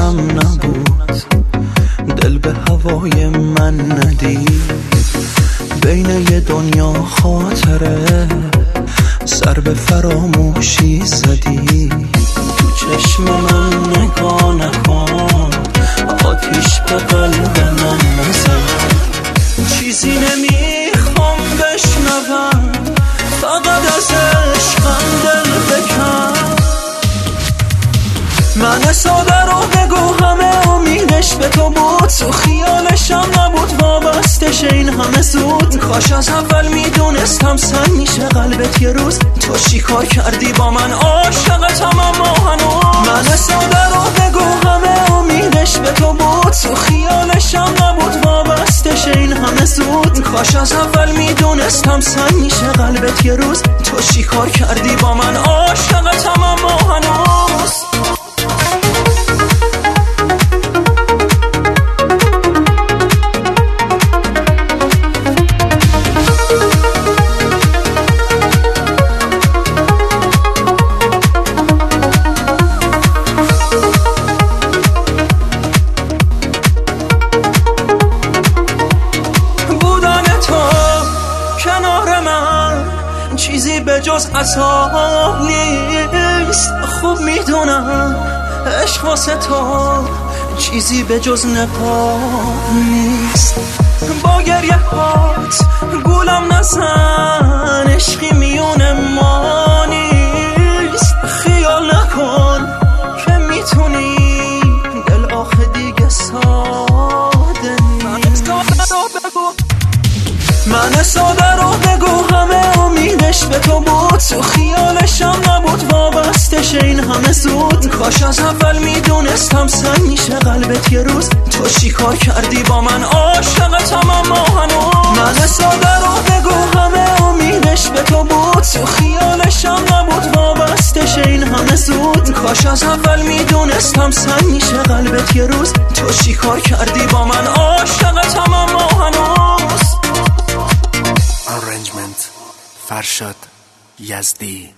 حواسم نبود، دل به هوای من ندید. بین یه دنیا خاطره سر به فراموشی زدی. تو چشم من نگاه نکن، آتیش به قلب من نزن. چیزی نمیخوام بشنوم، فقط از عشقم دل بکن. من ساده رو بگو همه امیدش به تو بود، تو خیالشم نبود وابستش این همه زود. کاش از اول میدونستم سنگ میشه قلبت یه روز. تو چی کار کردی با من عاشقتم اما هنوز. من ساده رو بگو همه امیدش به تو بود، تو خیالشم نبود وابستش این همه زود. کاش از اول میدونستم سنگ میشه قلبت یه روز. تو چی کار کردی با من عاشقتم اما هنوز. چیزی به جز عذاب نیست، خوب میدونم عشق واسه تو چیزی به جز نقاب نیست. با گریه هات گولم نزن، عشقی میون ما نیست. خیال نکن که میتونی، دل آخه دیگه ساده نیست. من ساده رو بگو همه امیدش به تو بود، تو خیالشم نبود وابستش این همه زود. کاش از اول میدونستم سنگ میشه قلبت یه روز. تو چی کار کردی با من عاشقتم اما هنوز. من ساده رو بگو همه امیدش به تو بود، تو خیالشم نبود وابستش این همه زود. کاش از اول میدونستم سنگ میشه قلبت یه روز. تو چی کار کردی با من عاشقتم اما هنوز. Arrangement فرشاد یزدی.